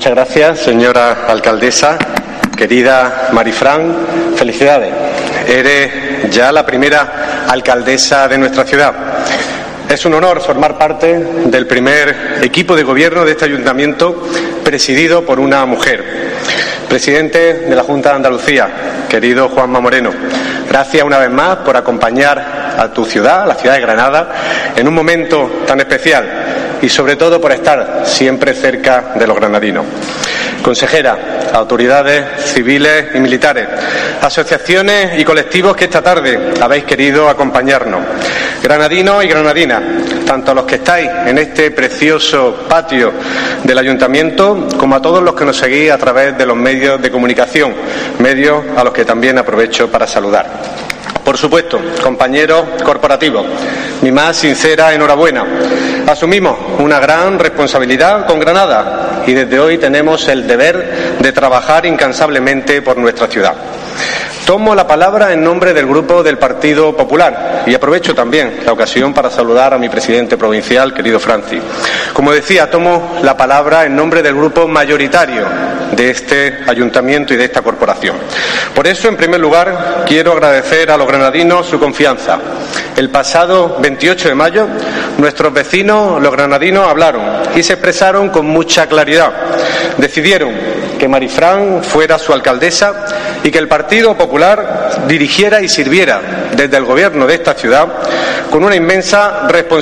Muchas gracias, señora alcaldesa. Querida Marifran, felicidades. Eres ya la primera alcaldesa de nuestra ciudad. Es un honor formar parte del primer equipo de gobierno de este ayuntamiento presidido por una mujer. Presidente de la Junta de Andalucía, querido Juanma Moreno, gracias una vez más por acompañar a tu ciudad, la ciudad de Granada, en un momento tan especial y sobre todo por estar siempre cerca de los granadinos. Consejera, autoridades civiles y militares, asociaciones y colectivos que esta tarde habéis querido acompañarnos, granadinos y granadinas, tanto a los que estáis en este precioso patio del ayuntamiento como a todos los que nos seguís a través de los medios de comunicación, medios a los que también aprovecho para saludar. Por supuesto, compañeros corporativos, mi más sincera enhorabuena. Asumimos una gran responsabilidad con Granada y desde hoy tenemos el deber de trabajar incansablemente por nuestra ciudad. Tomo la palabra en nombre del Grupo del Partido Popular y aprovecho también la ocasión para saludar a mi presidente provincial, querido Francis. Como decía, tomo la palabra en nombre del grupo mayoritario de este ayuntamiento y de esta corporación. Por eso, en primer lugar, quiero agradecer a los granadinos su confianza. El pasado 28 de mayo, nuestros vecinos, los granadinos, hablaron y se expresaron con mucha claridad. Decidieron que Marifran fuera su alcaldesa y que el Partido Popular dirigiera y sirviera desde el gobierno de esta ciudad con una inmensa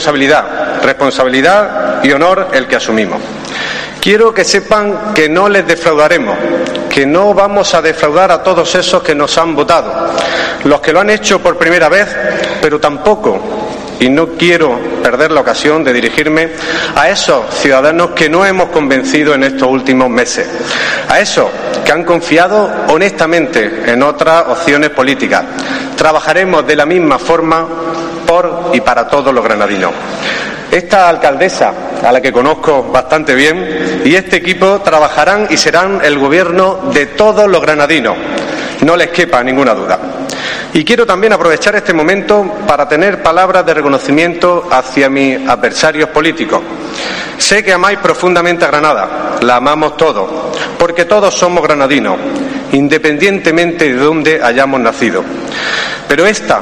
responsabilidad y honor el que asumimos. Quiero que sepan que no les defraudaremos, que no vamos a defraudar a todos esos que nos han votado, los que lo han hecho por primera vez, pero tampoco, y no quiero perder la ocasión de dirigirme a esos ciudadanos que no hemos convencido en estos últimos meses, a esos que han confiado honestamente en otras opciones políticas. Trabajaremos de la misma forma por y para todos los granadinos. Esta alcaldesa, a la que conozco bastante bien, y este equipo trabajarán y serán el gobierno de todos los granadinos, no les quepa ninguna duda. Y quiero también aprovechar este momento para tener palabras de reconocimiento hacia mis adversarios políticos. Sé que amáis profundamente a Granada, la amamos todos, porque todos somos granadinos, independientemente de dónde hayamos nacido. Pero esta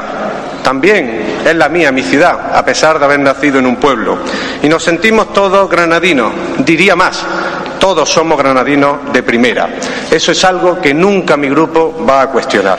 también es la mía, mi ciudad, a pesar de haber nacido en un pueblo. Y nos sentimos todos granadinos, diría más, todos somos granadinos de primera. Eso es algo que nunca mi grupo va a cuestionar.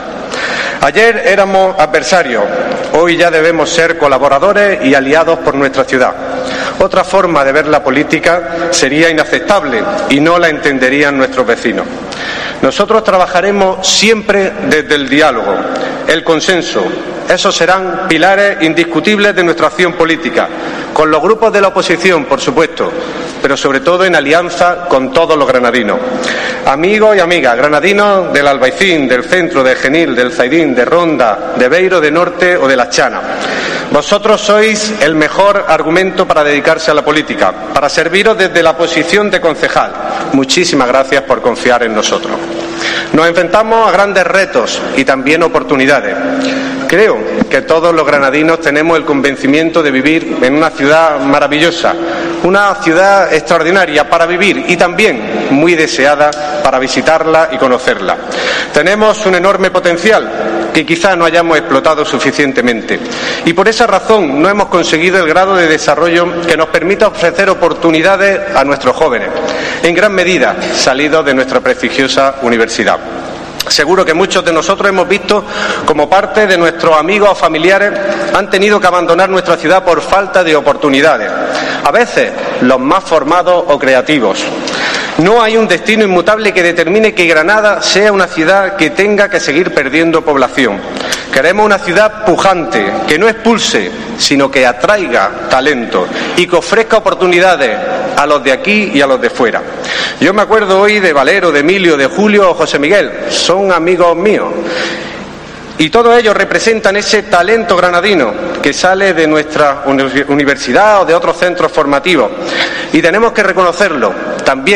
Ayer éramos adversarios, hoy ya debemos ser colaboradores y aliados por nuestra ciudad. Otra forma de ver la política sería inaceptable y no la entenderían nuestros vecinos. Nosotros trabajaremos siempre desde el diálogo, el consenso. Esos serán pilares indiscutibles de nuestra acción política, con los grupos de la oposición, por supuesto, pero sobre todo en alianza con todos los granadinos. Amigos y amigas, granadinos del Albaicín, del Centro, de Genil, del Zaidín, de Ronda, de Beiro, de Norte o de La Chana. Vosotros sois el mejor argumento para dedicarse a la política, para serviros desde la posición de concejal. Muchísimas gracias por confiar en nosotros. Nos enfrentamos a grandes retos y también oportunidades. Creo que todos los granadinos tenemos el convencimiento de vivir en una ciudad maravillosa, una ciudad extraordinaria para vivir y también muy deseada para visitarla y conocerla. Tenemos un enorme potencial que quizá no hayamos explotado suficientemente y por esa razón no hemos conseguido el grado de desarrollo que nos permita ofrecer oportunidades a nuestros jóvenes, en gran medida salidos de nuestra prestigiosa universidad. Seguro que muchos de nosotros hemos visto como parte de nuestros amigos o familiares han tenido que abandonar nuestra ciudad por falta de oportunidades, a veces los más formados o creativos. No hay un destino inmutable que determine que Granada sea una ciudad que tenga que seguir perdiendo población. Queremos una ciudad pujante, que no expulse, sino que atraiga talento y que ofrezca oportunidades a los de aquí y a los de fuera. Yo me acuerdo hoy de Valero, de Emilio, de Julio o José Miguel, son amigos míos. Y todos ellos representan ese talento granadino que sale de nuestra universidad o de otros centros formativos. Y tenemos que reconocerlo también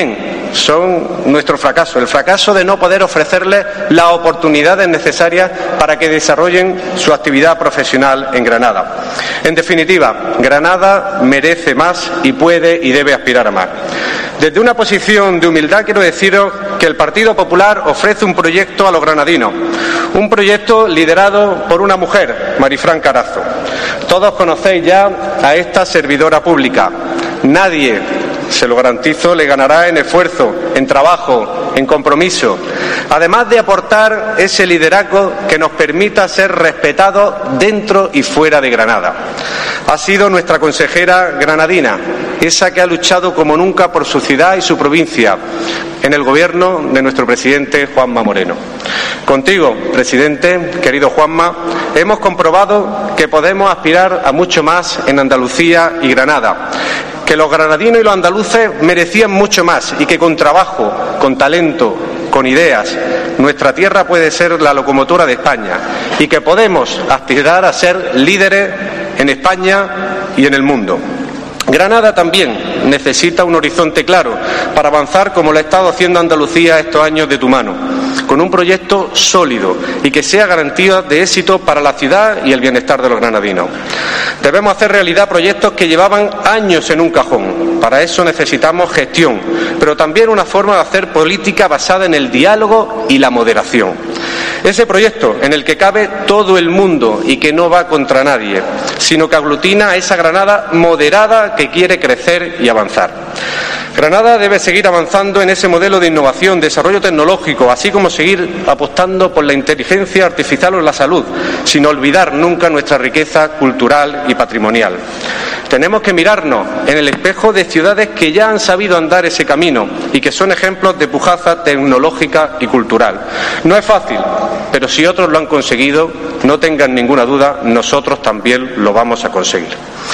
son nuestro fracaso, el fracaso de no poder ofrecerles las oportunidades necesarias para que desarrollen su actividad profesional en Granada. En definitiva, Granada merece más y puede y debe aspirar a más. Desde una posición de humildad quiero deciros que el Partido Popular ofrece un proyecto a los granadinos, un proyecto liderado por una mujer, Marifran Carazo. Todos conocéis ya a esta servidora pública. Nadie, se lo garantizo, le ganará en esfuerzo, en trabajo, en compromiso, además de aportar ese liderazgo que nos permita ser respetados dentro y fuera de Granada. Ha sido nuestra consejera granadina, esa que ha luchado como nunca por su ciudad y su provincia, en el gobierno de nuestro presidente Juanma Moreno. Contigo, presidente, querido Juanma, hemos comprobado que podemos aspirar a mucho más en Andalucía y Granada, que los granadinos y los andaluces merecían mucho más y que con trabajo, con talento, con ideas, nuestra tierra puede ser la locomotora de España y que podemos aspirar a ser líderes en España y en el mundo. Granada también necesita un horizonte claro para avanzar como lo ha estado haciendo Andalucía estos años de tu mano, con un proyecto sólido y que sea garantía de éxito para la ciudad y el bienestar de los granadinos. Debemos hacer realidad proyectos que llevaban años en un cajón. Para eso necesitamos gestión, pero también una forma de hacer política basada en el diálogo y la moderación. Ese proyecto en el que cabe todo el mundo y que no va contra nadie, sino que aglutina a esa Granada moderada que quiere crecer y avanzar. Granada debe seguir avanzando en ese modelo de innovación, desarrollo tecnológico, así como seguir apostando por la inteligencia artificial o la salud, sin olvidar nunca nuestra riqueza cultural y patrimonial. Tenemos que mirarnos en el espejo de ciudades que ya han sabido andar ese camino y que son ejemplos de pujanza tecnológica y cultural. No es fácil, pero si otros lo han conseguido, no tengan ninguna duda, nosotros también lo vamos a conseguir.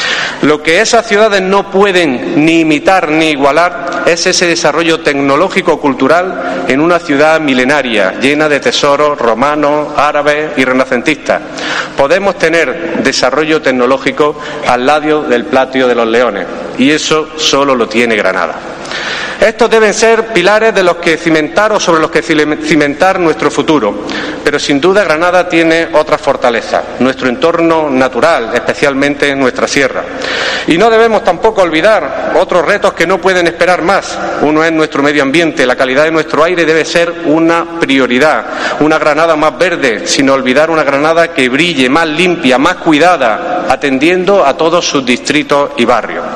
Lo que esas ciudades no pueden ni imitar ni igualar es ese desarrollo tecnológico-cultural en una ciudad milenaria, llena de tesoros romanos, árabes y renacentistas. Podemos tener desarrollo tecnológico al lado del Patio de los Leones, y eso solo lo tiene Granada. Estos deben ser pilares de los que cimentar o sobre los que cimentar nuestro futuro, pero sin duda Granada tiene otras fortalezas, nuestro entorno natural, especialmente nuestra sierra. Y no debemos tampoco olvidar otros retos que no pueden esperar más. Uno es nuestro medio ambiente, la calidad de nuestro aire debe ser una prioridad, una Granada más verde, sin olvidar una Granada que brille, más limpia, más cuidada, atendiendo a todos sus distritos y barrios.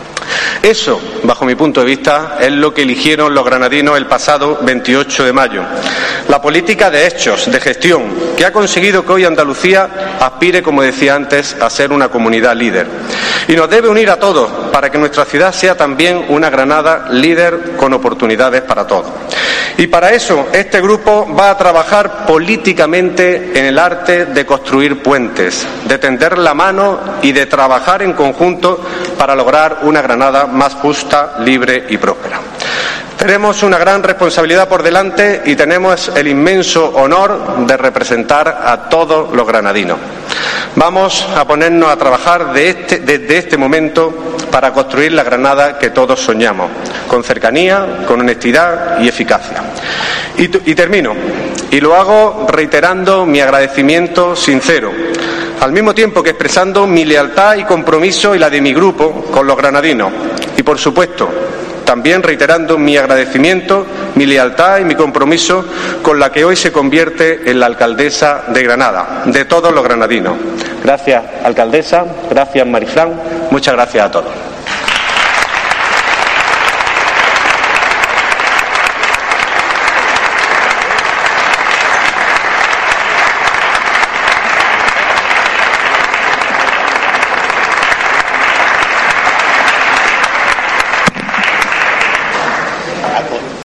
Eso, bajo mi punto de vista, es lo que eligieron los granadinos el pasado 28 de mayo. La política de hechos, de gestión, que ha conseguido que hoy Andalucía aspire, como decía antes, a ser una comunidad líder. Y nos debe unir a todos para que nuestra ciudad sea también una Granada líder con oportunidades para todos. Y para eso este grupo va a trabajar políticamente en el arte de construir puentes, de tender la mano y de trabajar en conjunto para lograr una Granada más justa, libre y próspera. Tenemos una gran responsabilidad por delante y tenemos el inmenso honor de representar a todos los granadinos. Vamos a ponernos a trabajar desde este momento para construir la Granada que todos soñamos, con cercanía, con honestidad y eficacia. Y termino, y lo hago reiterando mi agradecimiento sincero, al mismo tiempo que expresando mi lealtad y compromiso y la de mi grupo con los granadinos. Y por supuesto, también reiterando mi agradecimiento, mi lealtad y mi compromiso con la que hoy se convierte en la alcaldesa de Granada, de todos los granadinos. Gracias, alcaldesa, gracias, Marifran, muchas gracias a todos.